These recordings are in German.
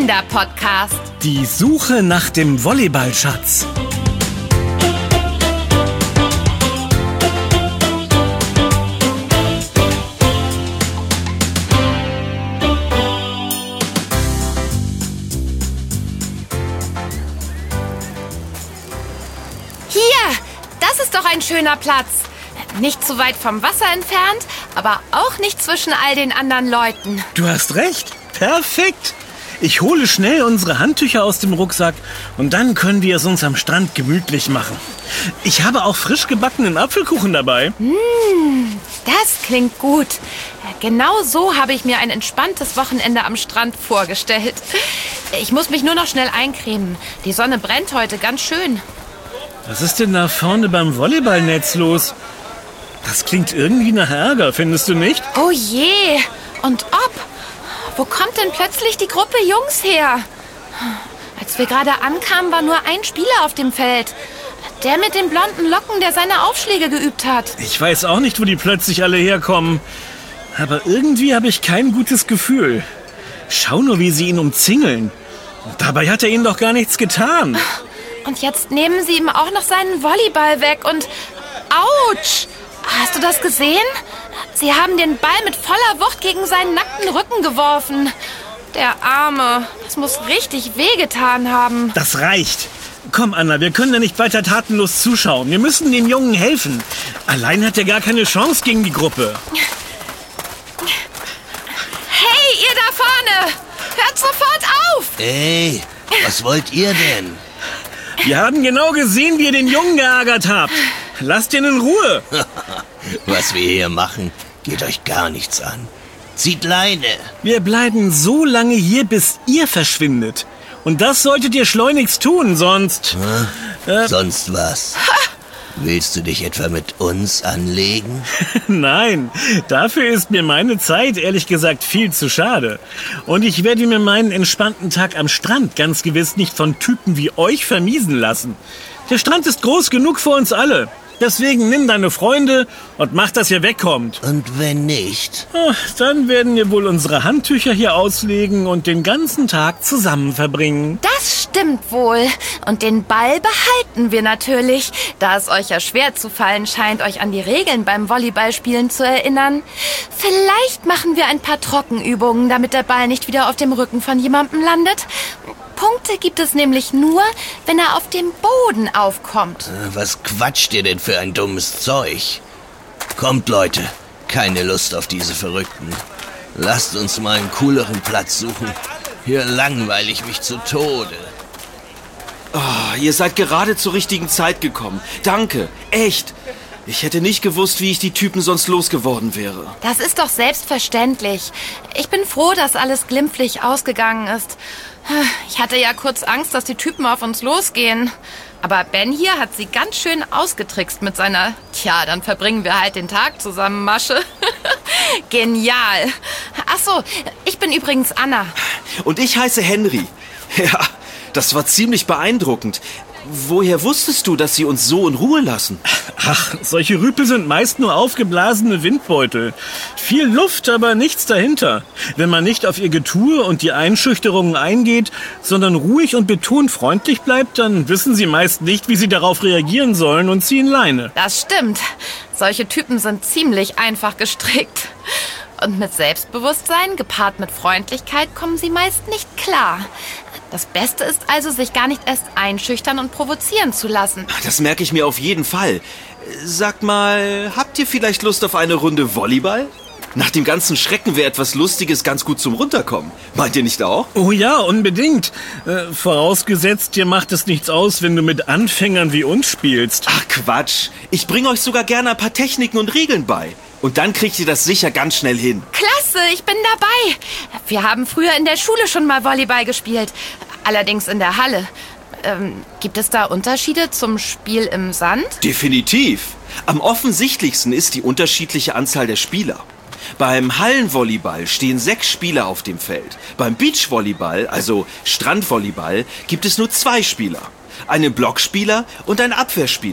Kinderpodcast. Die Suche nach dem Volleyballschatz. Hier, das ist doch ein schöner Platz. Nicht zu weit vom Wasser entfernt, aber auch nicht zwischen all den anderen Leuten. Du hast recht. Perfekt. Ich hole schnell unsere Handtücher aus dem Rucksack und dann können wir es uns am Strand gemütlich machen. Ich habe auch frisch gebackenen Apfelkuchen dabei. Das klingt gut. Genau so habe ich mir ein entspanntes Wochenende am Strand vorgestellt. Ich muss mich nur noch schnell eincremen. Die Sonne brennt heute ganz schön. Was ist denn da vorne beim Volleyballnetz los? Das klingt irgendwie nach Ärger, findest du nicht? Oh je, und ob? Wo kommt denn plötzlich die Gruppe Jungs her? Als wir gerade ankamen, war nur ein Spieler auf dem Feld. Der mit den blonden Locken, der seine Aufschläge geübt hat. Ich weiß auch nicht, wo die plötzlich alle herkommen. Aber irgendwie habe ich kein gutes Gefühl. Schau nur, wie sie ihn umzingeln. Dabei hat er ihnen doch gar nichts getan. Und jetzt nehmen sie ihm auch noch seinen Volleyball weg und... Autsch! Hast du das gesehen? Sie haben den Ball mit voller Wucht gegen seinen nackten Rücken geworfen. Der Arme, das muss richtig wehgetan haben. Das reicht. Komm, Anna, wir können da nicht weiter tatenlos zuschauen. Wir müssen dem Jungen helfen. Allein hat er gar keine Chance gegen die Gruppe. Hey, ihr da vorne! Hört sofort auf! Ey, was wollt ihr denn? Wir haben genau gesehen, wie ihr den Jungen geärgert habt. Lasst ihn in Ruhe. Was wir hier machen, geht euch gar nichts an. Zieht Leine. Wir bleiben so lange hier, bis ihr verschwindet. Und das solltet ihr schleunigst tun, sonst... Sonst was? Willst du dich etwa mit uns anlegen? Nein, dafür ist mir meine Zeit, ehrlich gesagt, viel zu schade. Und ich werde mir meinen entspannten Tag am Strand ganz gewiss nicht von Typen wie euch vermiesen lassen. Der Strand ist groß genug für uns alle. Deswegen nimm deine Freunde und mach, dass ihr wegkommt. Und wenn nicht? Dann werden wir wohl unsere Handtücher hier auslegen und den ganzen Tag zusammen verbringen. Das stimmt wohl. Und den Ball behalten wir natürlich, da es euch ja schwer zu fallen scheint, euch an die Regeln beim Volleyballspielen zu erinnern. Vielleicht machen wir ein paar Trockenübungen, damit der Ball nicht wieder auf dem Rücken von jemandem landet. Punkte gibt es nämlich nur, wenn er auf dem Boden aufkommt. Was quatscht ihr denn für ein dummes Zeug? Kommt, Leute, keine Lust auf diese Verrückten. Lasst uns mal einen cooleren Platz suchen. Hier langweile ich mich zu Tode. Oh, ihr seid gerade zur richtigen Zeit gekommen. Danke, echt. Ich hätte nicht gewusst, wie ich die Typen sonst losgeworden wäre. Das ist doch selbstverständlich. Ich bin froh, dass alles glimpflich ausgegangen ist. Ich hatte ja kurz Angst, dass die Typen auf uns losgehen. Aber Ben hier hat sie ganz schön ausgetrickst mit seiner, dann verbringen wir halt den Tag zusammen, Masche. Genial. Ach so, ich bin übrigens Anna. Und ich heiße Henry. Ja, das war ziemlich beeindruckend. Woher wusstest du, dass sie uns so in Ruhe lassen? Ach, solche Rüpel sind meist nur aufgeblasene Windbeutel. Viel Luft, aber nichts dahinter. Wenn man nicht auf ihr Getue und die Einschüchterungen eingeht, sondern ruhig und betont freundlich bleibt, dann wissen sie meist nicht, wie sie darauf reagieren sollen und ziehen Leine. Das stimmt. Solche Typen sind ziemlich einfach gestrickt. Und mit Selbstbewusstsein, gepaart mit Freundlichkeit, kommen sie meist nicht klar. Das Beste ist also, sich gar nicht erst einschüchtern und provozieren zu lassen. Das merke ich mir auf jeden Fall. Sagt mal, habt ihr vielleicht Lust auf eine Runde Volleyball? Nach dem ganzen Schrecken wäre etwas Lustiges ganz gut zum Runterkommen. Meint ihr nicht auch? Oh ja, unbedingt. Vorausgesetzt, dir macht es nichts aus, wenn du mit Anfängern wie uns spielst. Ach Quatsch. Ich bringe euch sogar gerne ein paar Techniken und Regeln bei. Und dann kriegt ihr das sicher ganz schnell hin. Klasse, ich bin dabei. Wir haben früher in der Schule schon mal Volleyball gespielt. Allerdings in der Halle. Gibt es da Unterschiede zum Spiel im Sand? Definitiv. Am offensichtlichsten ist die unterschiedliche Anzahl der Spieler. Beim Hallenvolleyball stehen 6 Spieler auf dem Feld. Beim Beachvolleyball, also Strandvolleyball, gibt es nur 2 Spieler. Einen Blockspieler und einen Abwehrspieler.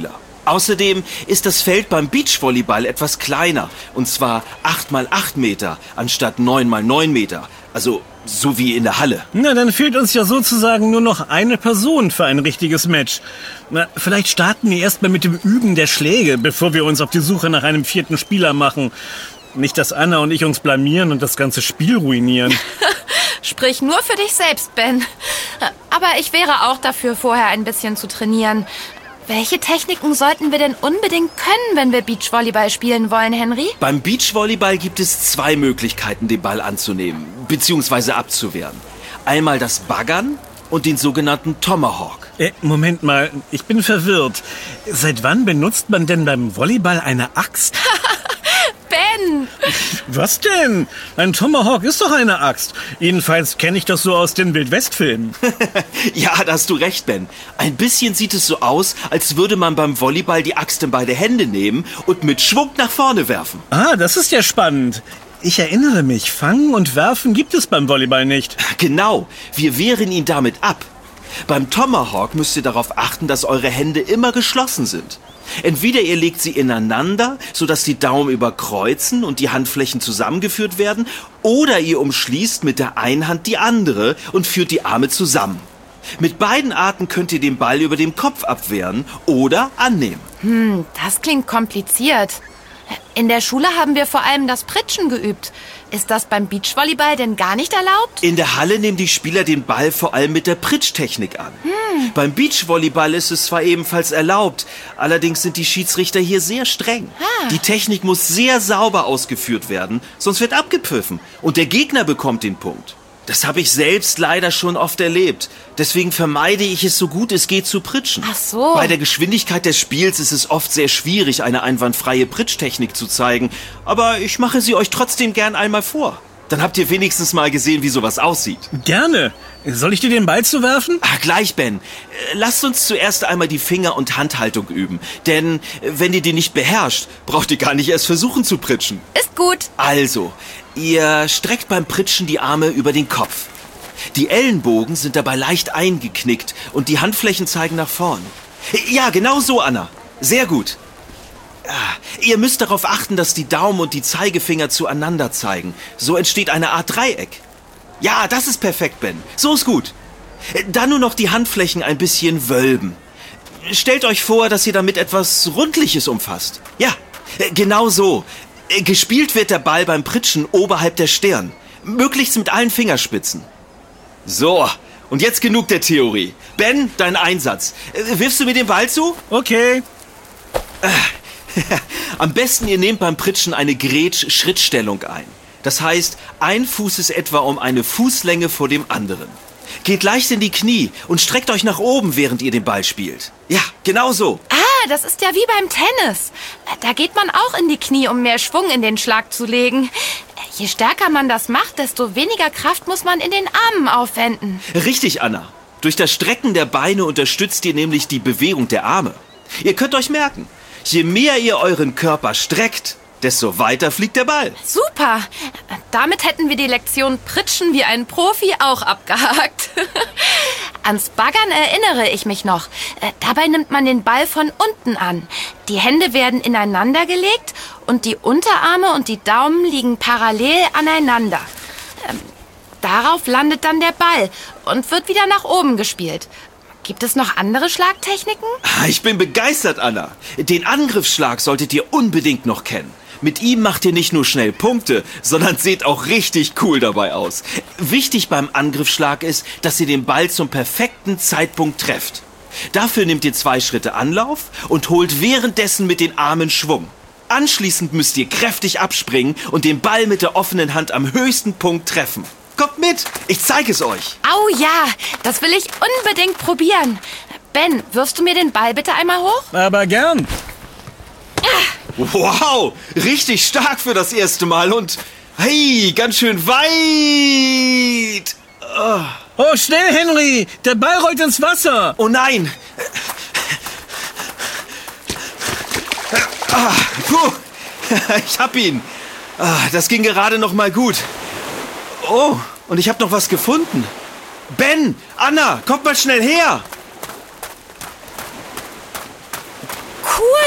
Außerdem ist das Feld beim Beachvolleyball etwas kleiner. Und zwar 8x8 Meter anstatt 9x9 Meter. Also so wie in der Halle. Na, dann fehlt uns ja sozusagen nur noch eine Person für ein richtiges Match. Na, vielleicht starten wir erstmal mit dem Üben der Schläge, bevor wir uns auf die Suche nach einem 4. Spieler machen. Nicht, dass Anna und ich uns blamieren und das ganze Spiel ruinieren. Sprich nur für dich selbst, Ben. Aber ich wäre auch dafür, vorher ein bisschen zu trainieren. Welche Techniken sollten wir denn unbedingt können, wenn wir Beachvolleyball spielen wollen, Henry? Beim Beachvolleyball gibt es 2 Möglichkeiten, den Ball anzunehmen bzw. abzuwehren. Einmal das Baggern und den sogenannten Tomahawk. Moment mal, ich bin verwirrt. Seit wann benutzt man denn beim Volleyball eine Axt? Ben! Was denn? Ein Tomahawk ist doch eine Axt. Jedenfalls kenne ich das so aus den Wildwest-Filmen. Ja, da hast du recht, Ben. Ein bisschen sieht es so aus, als würde man beim Volleyball die Axt in beide Hände nehmen und mit Schwung nach vorne werfen. Ah, das ist ja spannend. Ich erinnere mich, Fangen und Werfen gibt es beim Volleyball nicht. Genau, wir wehren ihn damit ab. Beim Tomahawk müsst ihr darauf achten, dass eure Hände immer geschlossen sind. Entweder ihr legt sie ineinander, sodass die Daumen überkreuzen und die Handflächen zusammengeführt werden, oder ihr umschließt mit der einen Hand die andere und führt die Arme zusammen. Mit beiden Arten könnt ihr den Ball über dem Kopf abwehren oder annehmen. Das klingt kompliziert. In der Schule haben wir vor allem das Pritschen geübt. Ist das beim Beachvolleyball denn gar nicht erlaubt? In der Halle nehmen die Spieler den Ball vor allem mit der Pritsch-Technik an. Beim Beachvolleyball ist es zwar ebenfalls erlaubt, allerdings sind die Schiedsrichter hier sehr streng. Die Technik muss sehr sauber ausgeführt werden, sonst wird abgepfiffen und der Gegner bekommt den Punkt. Das habe ich selbst leider schon oft erlebt. Deswegen vermeide ich es so gut es geht zu pritschen. Ach so. Bei der Geschwindigkeit des Spiels ist es oft sehr schwierig, eine einwandfreie Pritsch-Technik zu zeigen. Aber ich mache sie euch trotzdem gern einmal vor. Dann habt ihr wenigstens mal gesehen, wie sowas aussieht. Gerne. Soll ich dir den Ball zuwerfen? Gleich, Ben. Lasst uns zuerst einmal die Finger- und Handhaltung üben. Denn wenn ihr die nicht beherrscht, braucht ihr gar nicht erst versuchen zu pritschen. Ist gut. Also, ihr streckt beim Pritschen die Arme über den Kopf. Die Ellenbogen sind dabei leicht eingeknickt und die Handflächen zeigen nach vorn. Ja, genau so, Anna. Sehr gut. Ihr müsst darauf achten, dass die Daumen und die Zeigefinger zueinander zeigen. So entsteht eine Art Dreieck. Ja, das ist perfekt, Ben. So ist gut. Dann nur noch die Handflächen ein bisschen wölben. Stellt euch vor, dass ihr damit etwas Rundliches umfasst. Ja, genau so. Gespielt wird der Ball beim Pritschen oberhalb der Stirn. Möglichst mit allen Fingerspitzen. So, und jetzt genug der Theorie. Ben, dein Einsatz. Wirfst du mir den Ball zu? Okay. Am besten ihr nehmt beim Pritschen eine Grätsch-Schrittstellung ein. Das heißt, ein Fuß ist etwa um eine Fußlänge vor dem anderen. Geht leicht in die Knie und streckt euch nach oben, während ihr den Ball spielt. Ja, genau so. Das ist ja wie beim Tennis. Da geht man auch in die Knie, um mehr Schwung in den Schlag zu legen. Je stärker man das macht, desto weniger Kraft muss man in den Armen aufwenden. Richtig, Anna. Durch das Strecken der Beine unterstützt ihr nämlich die Bewegung der Arme. Ihr könnt euch merken, je mehr ihr euren Körper streckt, desto weiter fliegt der Ball. Super. Damit hätten wir die Lektion Pritschen wie ein Profi auch abgehakt. Ans Baggern erinnere ich mich noch. Dabei nimmt man den Ball von unten an. Die Hände werden ineinander gelegt und die Unterarme und die Daumen liegen parallel aneinander. Darauf landet dann der Ball und wird wieder nach oben gespielt. Gibt es noch andere Schlagtechniken? Ich bin begeistert, Anna. Den Angriffsschlag solltet ihr unbedingt noch kennen. Mit ihm macht ihr nicht nur schnell Punkte, sondern seht auch richtig cool dabei aus. Wichtig beim Angriffsschlag ist, dass ihr den Ball zum perfekten Zeitpunkt trefft. Dafür nehmt ihr 2 Schritte Anlauf und holt währenddessen mit den Armen Schwung. Anschließend müsst ihr kräftig abspringen und den Ball mit der offenen Hand am höchsten Punkt treffen. Kommt mit, ich zeige es euch. Au ja, das will ich unbedingt probieren. Ben, wirfst du mir den Ball bitte einmal hoch? Aber gern. Wow, richtig stark für das erste Mal und hey, ganz schön weit. Oh, schnell, Henry! Der Ball rollt ins Wasser! Oh nein. Puh, ich hab ihn. Das ging gerade noch mal gut. Oh, und ich habe noch was gefunden. Ben, Anna, kommt mal schnell her. Cool.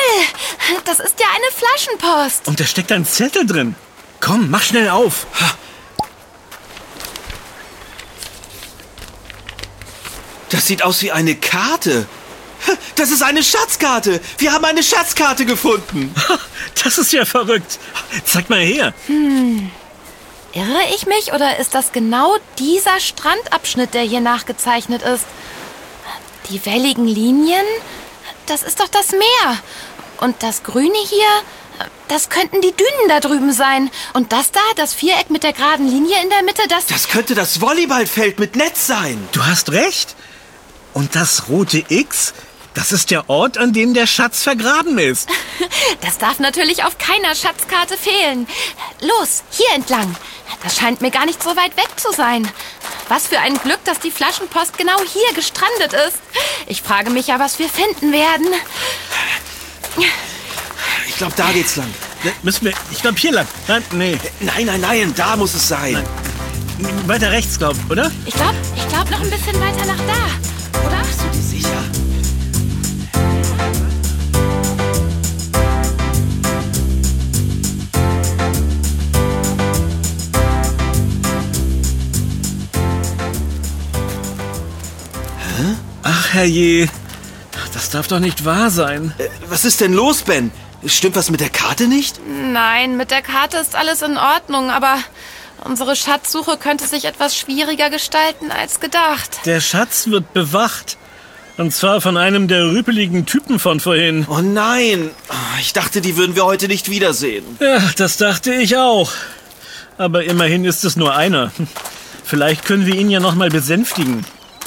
das ist ja eine Flaschenpost. Und da steckt ein Zettel drin. Komm, mach schnell auf. Das sieht aus wie eine Karte. Das ist eine Schatzkarte. Wir haben eine Schatzkarte gefunden. Das ist ja verrückt. Zeig mal her. Irre ich mich oder ist das genau dieser Strandabschnitt, der hier nachgezeichnet ist? Die welligen Linien? Das ist doch das Meer. Und das Grüne hier, das könnten die Dünen da drüben sein. Und das da, das Viereck mit der geraden Linie in der Mitte, Das könnte das Volleyballfeld mit Netz sein. Du hast recht. Und das rote X, das ist der Ort, an dem der Schatz vergraben ist. Das darf natürlich auf keiner Schatzkarte fehlen. Los, hier entlang. Das scheint mir gar nicht so weit weg zu sein. Was für ein Glück, dass die Flaschenpost genau hier gestrandet ist. Ich frage mich ja, was wir finden werden. Ich glaube, da geht's lang. Müssen wir, ich glaube, hier lang. Nein, nee. Nein, da muss es sein. Weiter rechts, oder? Ich glaube noch ein bisschen weiter nach da, oder? Bist du dir sicher? Ach, herrje. Das darf doch nicht wahr sein. Was ist denn los, Ben? Stimmt was mit der Karte nicht? Nein, mit der Karte ist alles in Ordnung, aber unsere Schatzsuche könnte sich etwas schwieriger gestalten als gedacht. Der Schatz wird bewacht. Und zwar von einem der rüpeligen Typen von vorhin. Oh nein. Ich dachte, die würden wir heute nicht wiedersehen. Ja, das dachte ich auch. Aber immerhin ist es nur einer. Vielleicht können wir ihn ja noch mal besänftigen.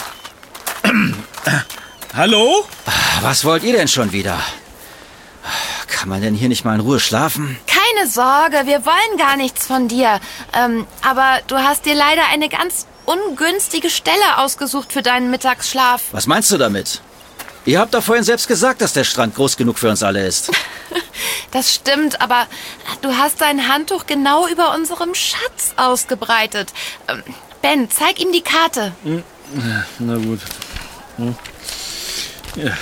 Hallo? Was wollt ihr denn schon wieder? Kann man denn hier nicht mal in Ruhe schlafen? Keine Sorge, wir wollen gar nichts von dir. Aber du hast dir leider eine ganz ungünstige Stelle ausgesucht für deinen Mittagsschlaf. Was meinst du damit? Ihr habt doch vorhin selbst gesagt, dass der Strand groß genug für uns alle ist. Das stimmt, aber du hast dein Handtuch genau über unserem Schatz ausgebreitet. Ben, zeig ihm die Karte. Na gut. Ja.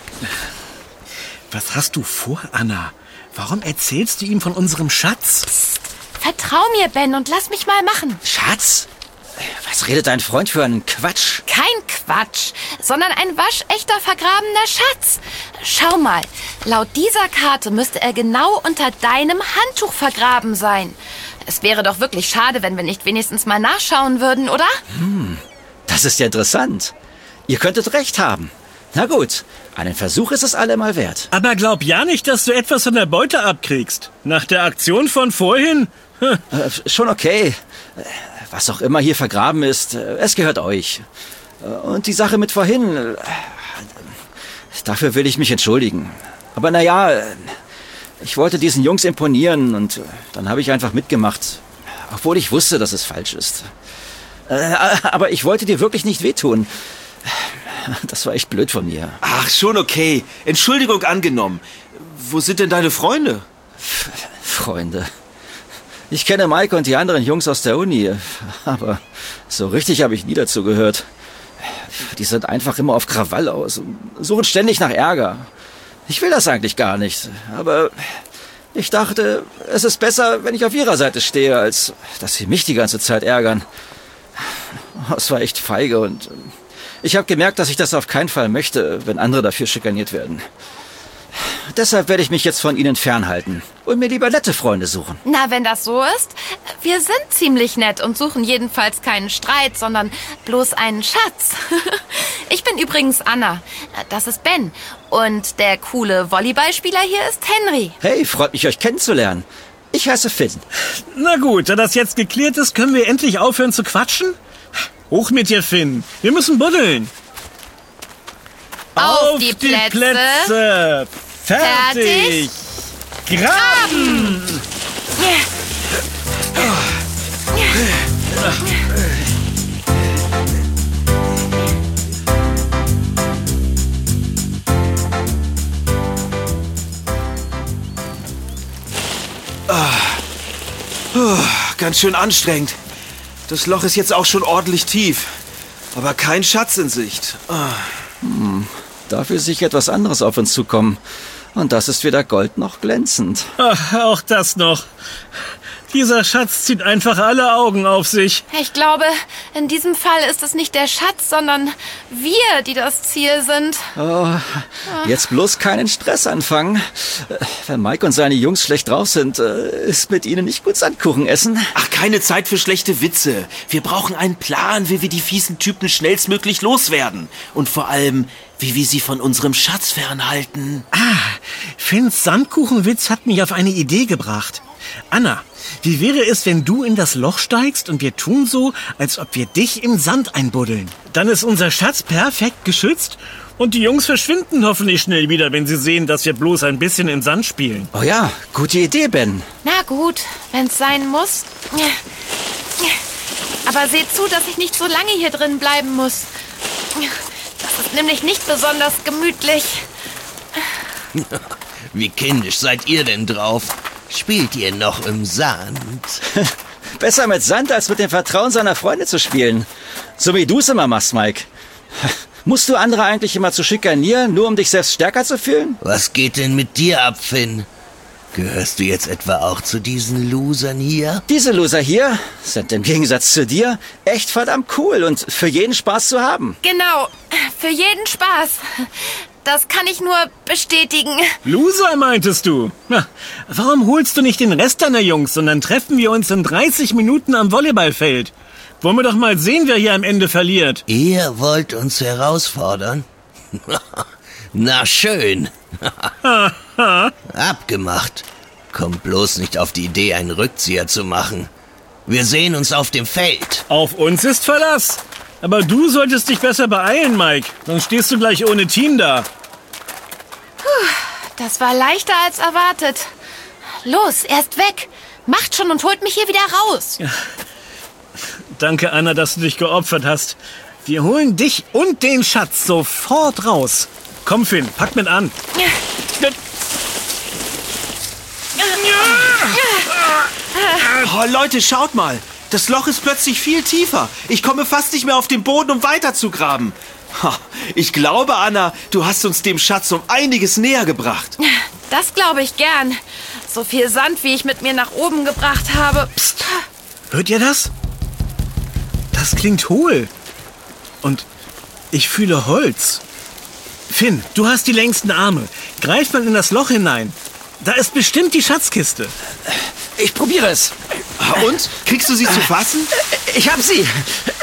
Was hast du vor, Anna? Warum erzählst du ihm von unserem Schatz? Psst, vertrau mir, Ben, und lass mich mal machen. Schatz? Was redet dein Freund für einen Quatsch? Kein Quatsch, sondern ein waschechter vergrabener Schatz. Schau mal, laut dieser Karte müsste er genau unter deinem Handtuch vergraben sein. Es wäre doch wirklich schade, wenn wir nicht wenigstens mal nachschauen würden, oder? Das ist ja interessant. Ihr könntet recht haben. Na gut, einen Versuch ist es allemal wert. Aber glaub ja nicht, dass du etwas von der Beute abkriegst. Nach der Aktion von vorhin? Schon okay. Was auch immer hier vergraben ist, es gehört euch. Und die Sache mit vorhin, dafür will ich mich entschuldigen. Aber naja, ich wollte diesen Jungs imponieren und dann habe ich einfach mitgemacht. Obwohl ich wusste, dass es falsch ist. Aber ich wollte dir wirklich nicht wehtun. Das war echt blöd von mir. Ach, schon okay. Entschuldigung angenommen. Wo sind denn deine Freunde? Freunde. Ich kenne Mike und die anderen Jungs aus der Uni, aber so richtig habe ich nie dazu gehört. Die sind einfach immer auf Krawall aus und suchen ständig nach Ärger. Ich will das eigentlich gar nicht, aber ich dachte, es ist besser, wenn ich auf ihrer Seite stehe, als dass sie mich die ganze Zeit ärgern. Es war echt feige und ich habe gemerkt, dass ich das auf keinen Fall möchte, wenn andere dafür schikaniert werden. Deshalb werde ich mich jetzt von ihnen fernhalten und mir lieber nette Freunde suchen. Na, wenn das so ist, wir sind ziemlich nett und suchen jedenfalls keinen Streit, sondern bloß einen Schatz. Ich bin übrigens Anna, das ist Ben und der coole Volleyballspieler hier ist Henry. Hey, freut mich, euch kennenzulernen. Ich heiße Finn. Na gut, da das jetzt geklärt ist, können wir endlich aufhören zu quatschen? Hoch mit dir, Finn. Wir müssen buddeln. Auf die Plätze. Fertig. Graben. Ganz schön anstrengend. Das Loch ist jetzt auch schon ordentlich tief. Aber kein Schatz in Sicht. Dafür sehe ich etwas anderes auf uns zukommen. Und das ist weder Gold noch glänzend. Ach, auch das noch. Dieser Schatz zieht einfach alle Augen auf sich. Ich glaube, in diesem Fall ist es nicht der Schatz, sondern wir, die das Ziel sind. Oh, jetzt bloß keinen Stress anfangen. Wenn Mike und seine Jungs schlecht drauf sind, ist mit ihnen nicht gut Sandkuchen essen. Ach, keine Zeit für schlechte Witze. Wir brauchen einen Plan, wie wir die fiesen Typen schnellstmöglich loswerden. Und vor allem, wie wir sie von unserem Schatz fernhalten. Finns Sandkuchenwitz hat mich auf eine Idee gebracht. Anna, wie wäre es, wenn du in das Loch steigst und wir tun so, als ob wir dich im Sand einbuddeln? Dann ist unser Schatz perfekt geschützt und die Jungs verschwinden hoffentlich schnell wieder, wenn sie sehen, dass wir bloß ein bisschen im Sand spielen. Oh ja, gute Idee, Ben. Na gut, wenn's sein muss. Aber seht zu, dass ich nicht so lange hier drin bleiben muss. Das ist nämlich nicht besonders gemütlich. Wie kindisch seid ihr denn drauf? Spielt ihr noch im Sand? Besser mit Sand, als mit dem Vertrauen seiner Freunde zu spielen. So wie du es immer machst, Mike. Musst du andere eigentlich immer zu schikanieren, nur um dich selbst stärker zu fühlen? Was geht denn mit dir ab, Finn? Gehörst du jetzt etwa auch zu diesen Losern hier? Diese Loser hier sind im Gegensatz zu dir echt verdammt cool und für jeden Spaß zu haben. Genau, für jeden Spaß. Das kann ich nur bestätigen. Loser, meintest du? Na, warum holst du nicht den Rest deiner Jungs, sondern treffen wir uns in 30 Minuten am Volleyballfeld? Wollen wir doch mal sehen, wer hier am Ende verliert. Ihr wollt uns herausfordern? Na schön. Abgemacht. Kommt bloß nicht auf die Idee, einen Rückzieher zu machen. Wir sehen uns auf dem Feld. Auf uns ist Verlass. Aber du solltest dich besser beeilen, Mike. Sonst stehst du gleich ohne Team da. Das war leichter als erwartet. Los, er ist weg. Macht schon und holt mich hier wieder raus. Danke, Anna, dass du dich geopfert hast. Wir holen dich und den Schatz sofort raus. Komm, Finn, pack mit an. Oh, Leute, schaut mal. Das Loch ist plötzlich viel tiefer. Ich komme fast nicht mehr auf den Boden, um weiter zu graben. Ich glaube, Anna, du hast uns dem Schatz um einiges näher gebracht. Das glaube ich gern. So viel Sand, wie ich mit mir nach oben gebracht habe. Psst. Hört ihr das? Das klingt hohl. Und ich fühle Holz. Finn, du hast die längsten Arme. Greif mal in das Loch hinein. Da ist bestimmt die Schatzkiste. Ich probiere es. Und? Kriegst du sie zu fassen? Ich hab sie.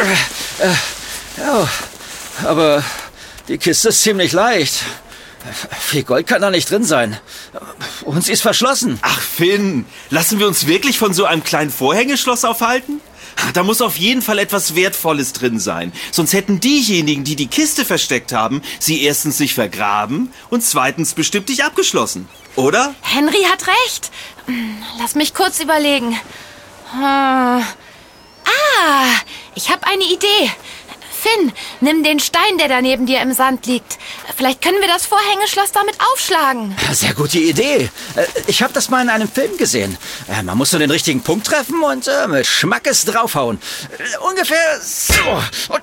Ja, aber die Kiste ist ziemlich leicht. Viel Gold kann da nicht drin sein. Und sie ist verschlossen. Ach, Finn, lassen wir uns wirklich von so einem kleinen Vorhängeschloss aufhalten? Da muss auf jeden Fall etwas Wertvolles drin sein. Sonst hätten diejenigen, die die Kiste versteckt haben, sie erstens nicht vergraben und zweitens bestimmt nicht abgeschlossen. Oder? Henry hat recht. Lass mich kurz überlegen. Ich habe eine Idee. Finn, nimm den Stein, der da neben dir im Sand liegt. Vielleicht können wir das Vorhängeschloss damit aufschlagen. Sehr gute Idee. Ich habe das mal in einem Film gesehen. Man muss nur den richtigen Punkt treffen und mit Schmackes draufhauen. Ungefähr so.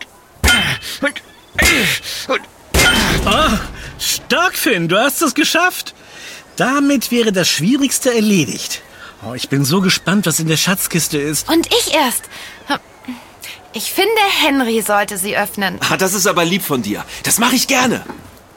Stark, Finn, du hast es geschafft. Damit wäre das Schwierigste erledigt. Oh, ich bin so gespannt, was in der Schatzkiste ist. Und ich erst. Ich finde, Henry sollte sie öffnen. Das ist aber lieb von dir. Das mache ich gerne.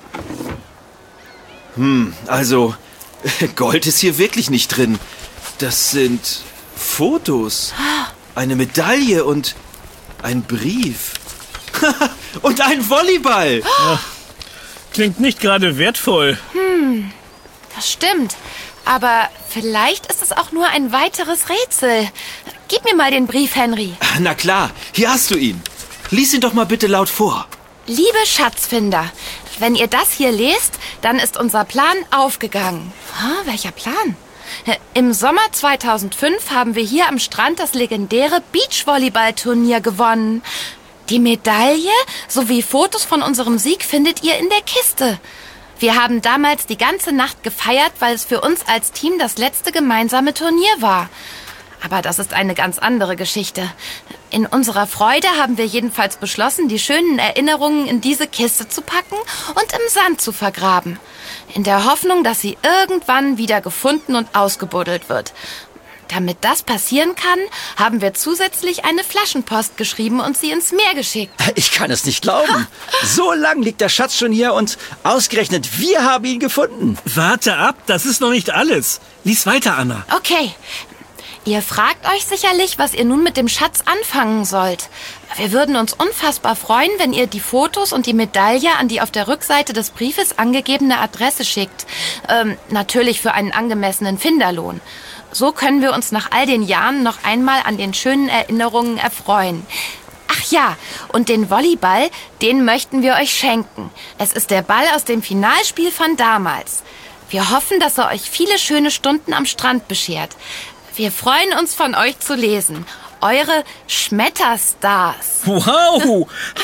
Also, Gold ist hier wirklich nicht drin. Das sind Fotos, eine Medaille und ein Brief. Und ein Volleyball. Klingt nicht gerade wertvoll. Das stimmt. Aber vielleicht ist es auch nur ein weiteres Rätsel. Gib mir mal den Brief, Henry. Na klar, hier hast du ihn. Lies ihn doch mal bitte laut vor. Liebe Schatzfinder, wenn ihr das hier lest, dann ist unser Plan aufgegangen. Welcher Plan? Im Sommer 2005 haben wir hier am Strand das legendäre Beachvolleyball-Turnier gewonnen. Die Medaille sowie Fotos von unserem Sieg findet ihr in der Kiste. Wir haben damals die ganze Nacht gefeiert, weil es für uns als Team das letzte gemeinsame Turnier war. Aber das ist eine ganz andere Geschichte. In unserer Freude haben wir jedenfalls beschlossen, die schönen Erinnerungen in diese Kiste zu packen und im Sand zu vergraben. In der Hoffnung, dass sie irgendwann wieder gefunden und ausgebuddelt wird. Damit das passieren kann, haben wir zusätzlich eine Flaschenpost geschrieben und sie ins Meer geschickt. Ich kann es nicht glauben. So lang liegt der Schatz schon hier und ausgerechnet wir haben ihn gefunden. Warte ab, das ist noch nicht alles. Lies weiter, Anna. Okay. Ihr fragt euch sicherlich, was ihr nun mit dem Schatz anfangen sollt. Wir würden uns unfassbar freuen, wenn ihr die Fotos und die Medaille an die auf der Rückseite des Briefes angegebene Adresse schickt. Natürlich für einen angemessenen Finderlohn. So können wir uns nach all den Jahren noch einmal an den schönen Erinnerungen erfreuen. Ach ja, und den Volleyball, den möchten wir euch schenken. Es ist der Ball aus dem Finalspiel von damals. Wir hoffen, dass er euch viele schöne Stunden am Strand beschert. Wir freuen uns, von euch zu lesen. Eure Schmetterstars. Wow,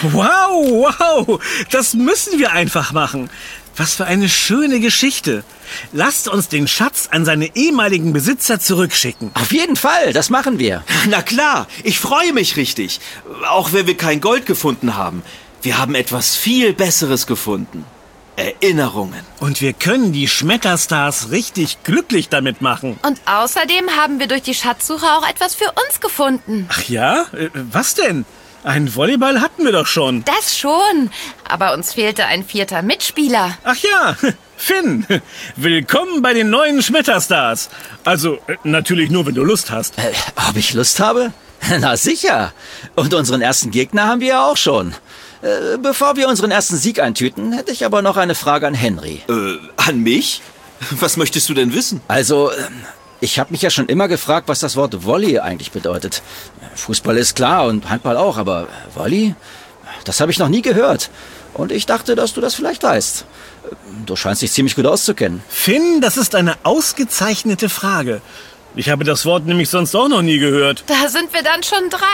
das müssen wir einfach machen. Was für eine schöne Geschichte. Lasst uns den Schatz an seine ehemaligen Besitzer zurückschicken. Auf jeden Fall, das machen wir. Na klar, ich freue mich richtig. Auch wenn wir kein Gold gefunden haben. Wir haben etwas viel Besseres gefunden. Erinnerungen. Und wir können die Schmetterstars richtig glücklich damit machen. Und außerdem haben wir durch die Schatzsuche auch etwas für uns gefunden. Ach ja? Was denn? Einen Volleyball hatten wir doch schon. Das schon. Aber uns fehlte ein 4. Mitspieler. Ach ja, Finn. Willkommen bei den neuen Schmetterstars. Also, natürlich nur, wenn du Lust hast. Ob ich Lust habe? Na sicher. Und unseren ersten Gegner haben wir ja auch schon. Bevor wir unseren ersten Sieg eintüten, hätte ich aber noch eine Frage an Henry. An mich? Was möchtest du denn wissen? Also, ich habe mich ja schon immer gefragt, was das Wort Volley eigentlich bedeutet. Fußball ist klar und Handball auch, aber Volley? Das habe ich noch nie gehört. Und ich dachte, dass du das vielleicht weißt. Du scheinst dich ziemlich gut auszukennen. Finn, das ist eine ausgezeichnete Frage. Ich habe das Wort nämlich sonst auch noch nie gehört. Da sind wir dann schon 3.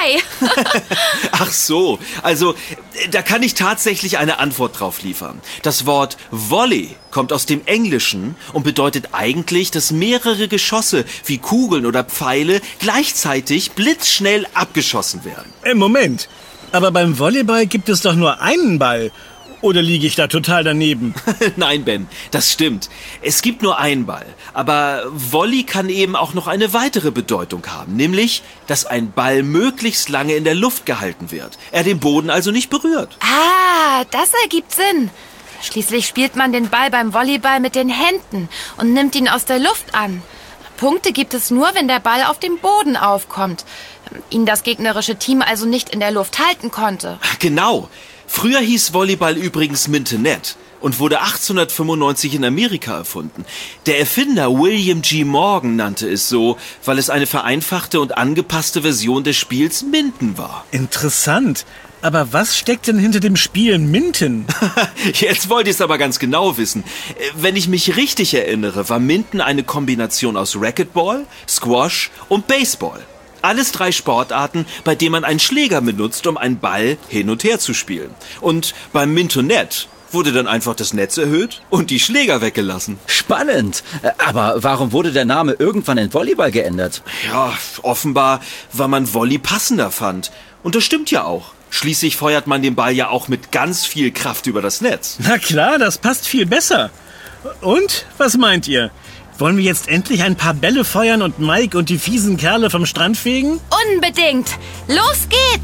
Ach so, also da kann ich tatsächlich eine Antwort drauf liefern. Das Wort Volley kommt aus dem Englischen und bedeutet eigentlich, dass mehrere Geschosse wie Kugeln oder Pfeile gleichzeitig blitzschnell abgeschossen werden. Moment, aber beim Volleyball gibt es doch nur einen Ball. Oder liege ich da total daneben? Nein, Ben, das stimmt. Es gibt nur einen Ball. Aber Volley kann eben auch noch eine weitere Bedeutung haben. Nämlich, dass ein Ball möglichst lange in der Luft gehalten wird. Er den Boden also nicht berührt. Ah, das ergibt Sinn. Schließlich spielt man den Ball beim Volleyball mit den Händen und nimmt ihn aus der Luft an. Punkte gibt es nur, wenn der Ball auf dem Boden aufkommt. Ihn das gegnerische Team also nicht in der Luft halten konnte. Genau. Früher hieß Volleyball übrigens Mintonette und wurde 1895 in Amerika erfunden. Der Erfinder William G. Morgan nannte es so, weil es eine vereinfachte und angepasste Version des Spiels Minton war. Interessant. Aber was steckt denn hinter dem Spiel Minton? Jetzt wollt ihr es aber ganz genau wissen. Wenn ich mich richtig erinnere, war Minton eine Kombination aus Racquetball, Squash und Baseball. Alles 3 Sportarten, bei denen man einen Schläger benutzt, um einen Ball hin und her zu spielen. Und beim Mintonette wurde dann einfach das Netz erhöht und die Schläger weggelassen. Spannend. Aber warum wurde der Name irgendwann in Volleyball geändert? Ja, offenbar, weil man Volley passender fand. Und das stimmt ja auch. Schließlich feuert man den Ball ja auch mit ganz viel Kraft über das Netz. Na klar, das passt viel besser. Und, was meint ihr? Wollen wir jetzt endlich ein paar Bälle feuern und Mike und die fiesen Kerle vom Strand fegen? Unbedingt! Los geht's!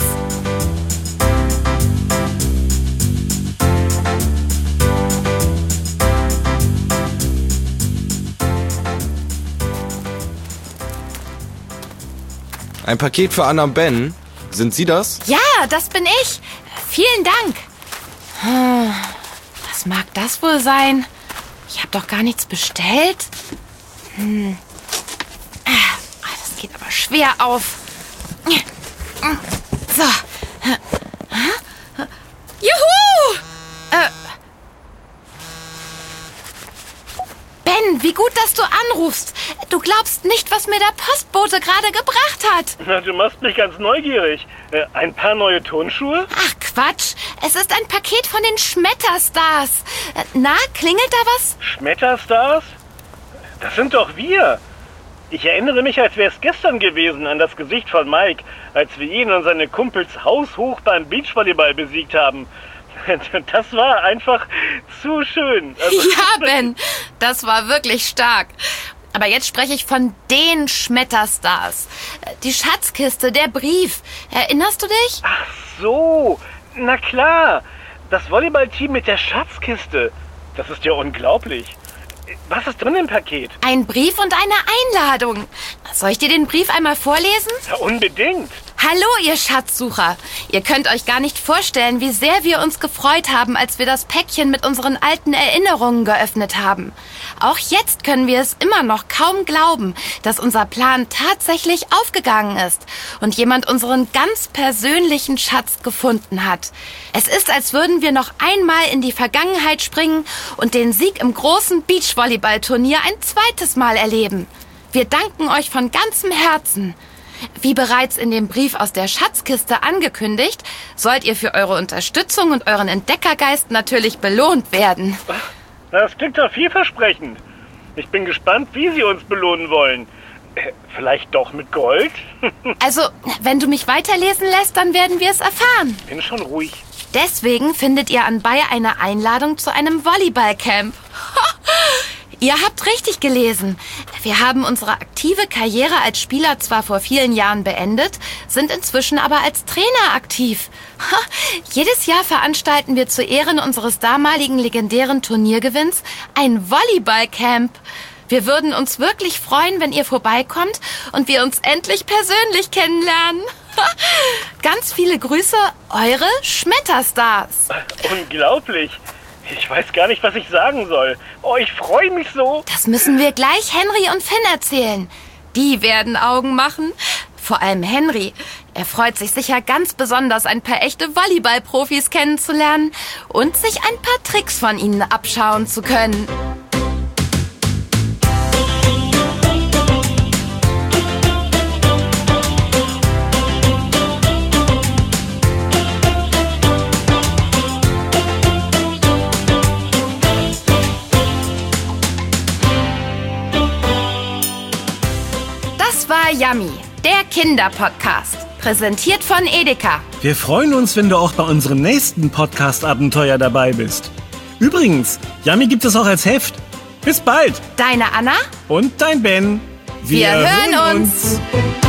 Ein Paket für Anna und Ben. Sind Sie das? Ja, das bin ich. Vielen Dank. Was mag das wohl sein? Ich habe doch gar nichts bestellt. Das geht aber schwer auf. So. Juhu! Ben, wie gut, dass du anrufst. Du glaubst nicht, was mir der Postbote gerade gebracht hat. Na, du machst mich ganz neugierig. Ein paar neue Turnschuhe? Ach, Quatsch. Es ist ein Paket von den Schmetterstars. Na, klingelt da was? Schmetterstars? Das sind doch wir. Ich erinnere mich, als wäre es gestern gewesen, an das Gesicht von Mike, als wir ihn und seine Kumpels haushoch beim Beachvolleyball besiegt haben. Das war einfach zu schön. Also, Ja, Ben, das war wirklich stark. Aber jetzt spreche ich von den Schmetterstars. Die Schatzkiste, der Brief. Erinnerst du dich? Ach so, na klar. Das Volleyballteam mit der Schatzkiste. Das ist ja unglaublich. Was ist drin im Paket? Ein Brief und eine Einladung. Soll ich dir den Brief einmal vorlesen? Ja, unbedingt. Hallo, ihr Schatzsucher. Ihr könnt euch gar nicht vorstellen, wie sehr wir uns gefreut haben, als wir das Päckchen mit unseren alten Erinnerungen geöffnet haben. Auch jetzt können wir es immer noch kaum glauben, dass unser Plan tatsächlich aufgegangen ist und jemand unseren ganz persönlichen Schatz gefunden hat. Es ist, als würden wir noch einmal in die Vergangenheit springen und den Sieg im großen Beachvolleyball-Turnier ein zweites Mal erleben. Wir danken euch von ganzem Herzen. Wie bereits in dem Brief aus der Schatzkiste angekündigt, sollt ihr für eure Unterstützung und euren Entdeckergeist natürlich belohnt werden. Das klingt doch vielversprechend. Ich bin gespannt, wie sie uns belohnen wollen. Vielleicht doch mit Gold? Also, wenn du mich weiterlesen lässt, dann werden wir es erfahren. Bin schon ruhig. Deswegen findet ihr anbei eine Einladung zu einem Volleyballcamp. Ihr habt richtig gelesen. Wir haben unsere aktive Karriere als Spieler zwar vor vielen Jahren beendet, sind inzwischen aber als Trainer aktiv. Jedes Jahr veranstalten wir zu Ehren unseres damaligen legendären Turniergewinns ein Volleyballcamp. Wir würden uns wirklich freuen, wenn ihr vorbeikommt und wir uns endlich persönlich kennenlernen. Ganz viele Grüße, eure Schmetterstars. Unglaublich. Ich weiß gar nicht, was ich sagen soll. Oh, ich freue mich so. Das müssen wir gleich Henry und Finn erzählen. Die werden Augen machen. Vor allem Henry. Er freut sich sicher ganz besonders, ein paar echte Volleyball-Profis kennenzulernen und sich ein paar Tricks von ihnen abschauen zu können. Das war Yummy, der Kinderpodcast. Präsentiert von Edeka. Wir freuen uns, wenn du auch bei unserem nächsten Podcast-Abenteuer dabei bist. Übrigens, Yummy gibt es auch als Heft. Bis bald. Deine Anna? Und dein Ben. Wir hören uns.